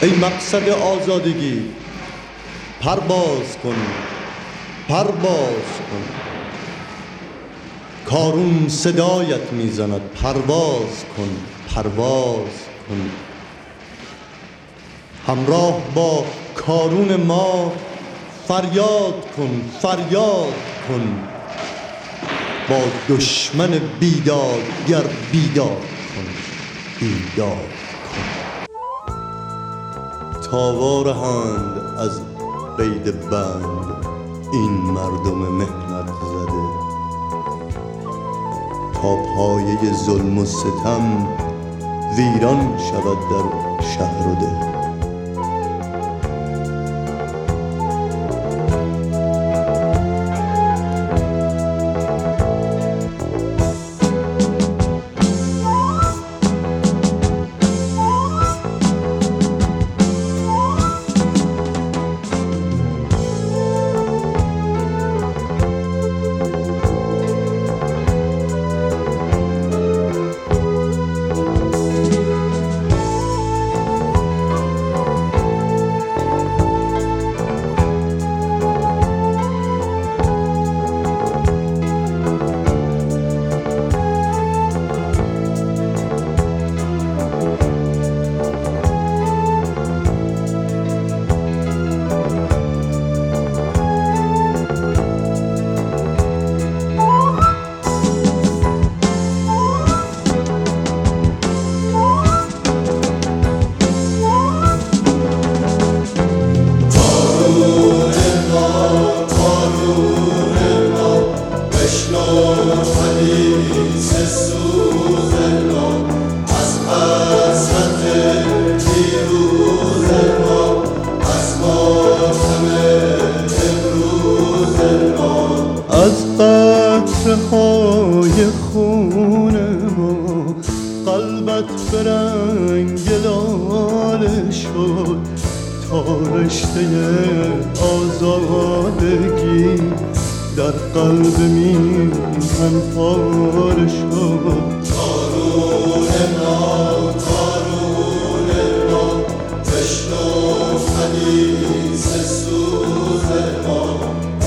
ای مقصد آزادگی پرواز کن، پرواز کن. کارون صدایت میزند پرواز کن، پرواز کن. همراه با کارون ما فریاد کن، فریاد کن. با دشمن بیدادگر بیداد کن، بیداد کن. تاوارهند از قید بند این مردم مهنت زده، تا پایه ظلم و ستم ویران شود در شهر و ده. از قطره‌های خون ما قلبت به رنگ لاله شد، تا رشته آزادگی در قلب میهن پاره شد. کارون ما، کارون ما، بشنو حدیث سوز ما.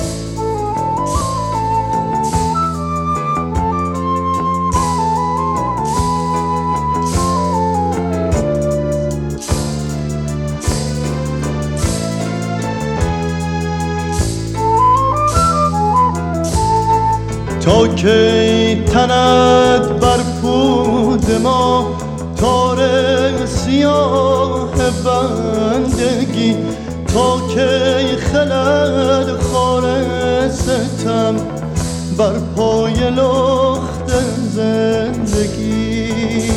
تا کی تند بر پود ما تار سیاه بندگی، تا کی خلد خار ستم بر پای لخت زندگی.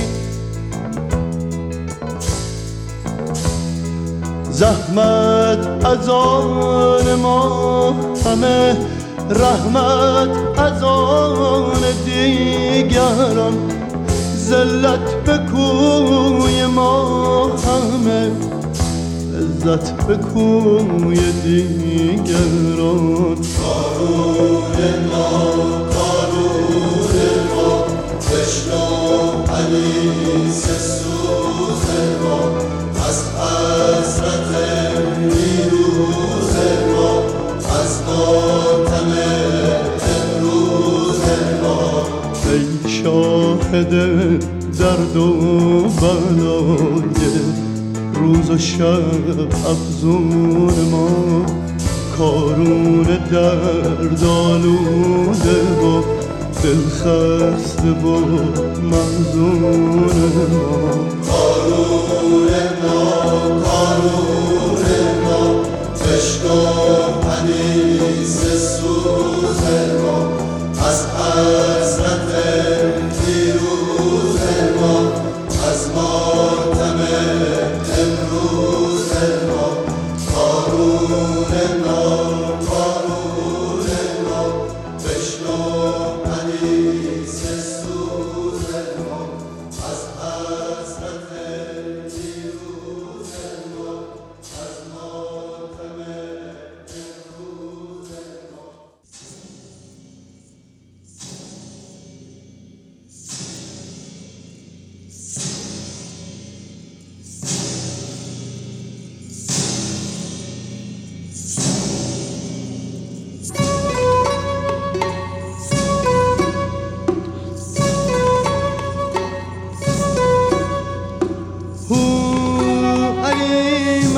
زحمت از آن ما همه، رحمت از آن دیگران، ذلت به کوی ما همه، عزت به کوی دیگران. کارون ما، کارون ما، بشنو حدیث سوز ما. از حسرت دیروز ما، از ماتم امروز ما. ای شاهد درد و بلای روز و شب افزون ما، کارون درد آلوده و دلخسته و محزون ما. کارون ما، کارون ما، بشنو حدیث سوز ما. از حسرت دیروز ما، از ماتم امروز ما. کارون ما، کارون ما، بشنو حدیث سوز ما. از حسرت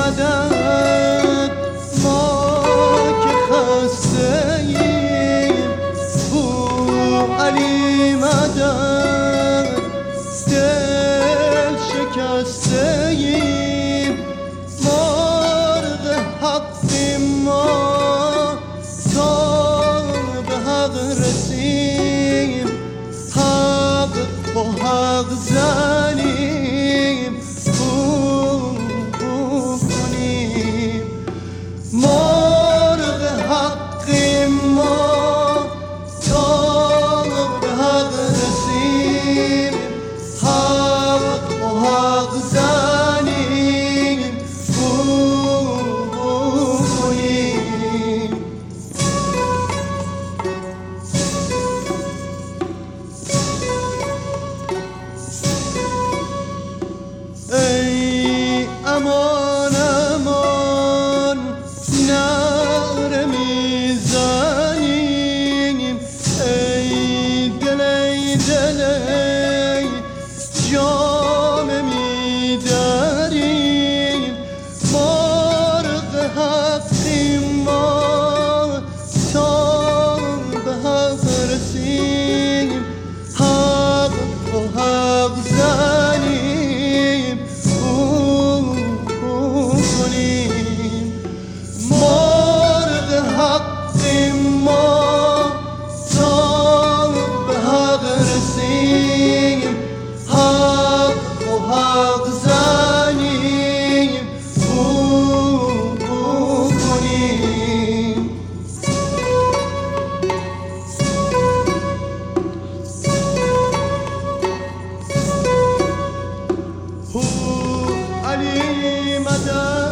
مدد ما که خسته ایم او علی مدد دل شکسته ایم مرغ حقیم ما تا به حق رسیم حق و حق زنیم کنیم مرغ حقیم ما تا به حق رسیم حق و حق زنیم کنیم ای امان امان نعره میزنیم ای دل ای دل ای جام میدریم مرغ حقیم ما تا به حق رسیم حق و حق زنیم کنیم مرغ حقیم ما تا به حق رسیم حق و حق زنیم کنیم علی مدد